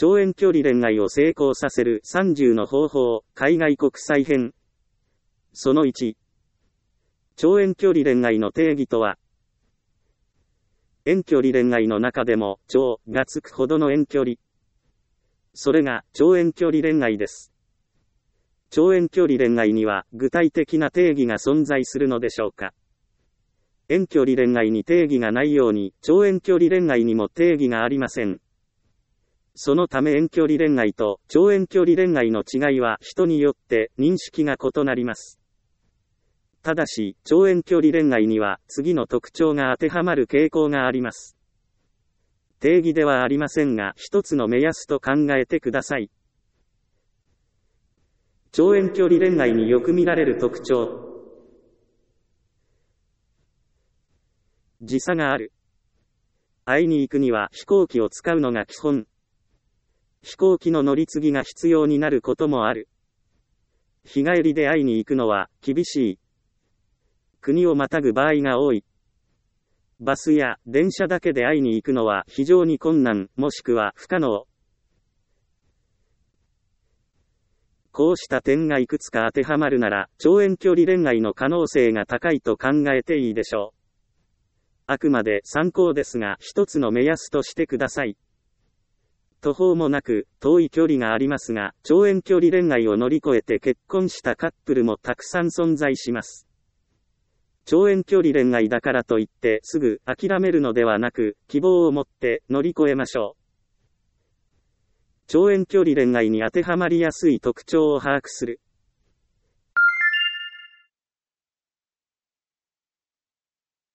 超遠距離恋愛を成功させる30の方法、海外国際編。その1。超遠距離恋愛の定義とは、遠距離恋愛の中でも、超がつくほどの遠距離。それが、超遠距離恋愛です。超遠距離恋愛には、具体的な定義が存在するのでしょうか。遠距離恋愛に定義がないように、超遠距離恋愛にも定義がありません。そのため遠距離恋愛と超遠距離恋愛の違いは人によって認識が異なります。ただし、超遠距離恋愛には次の特徴が当てはまる傾向があります。定義ではありませんが、一つの目安と考えてください。超遠距離恋愛によく見られる特徴。時差がある。会いに行くには飛行機を使うのが基本。飛行機の乗り継ぎが必要になることもある。日帰りで会いに行くのは厳しい。国をまたぐ場合が多い。バスや電車だけで会いに行くのは非常に困難、もしくは不可能。こうした点がいくつか当てはまるなら、超遠距離恋愛の可能性が高いと考えていいでしょう。あくまで参考ですが、一つの目安としてください。途方もなく遠い距離がありますが、超遠距離恋愛を乗り越えて結婚したカップルもたくさん存在します。超遠距離恋愛だからといってすぐ諦めるのではなく、希望を持って乗り越えましょう。超遠距離恋愛に当てはまりやすい特徴を把握する。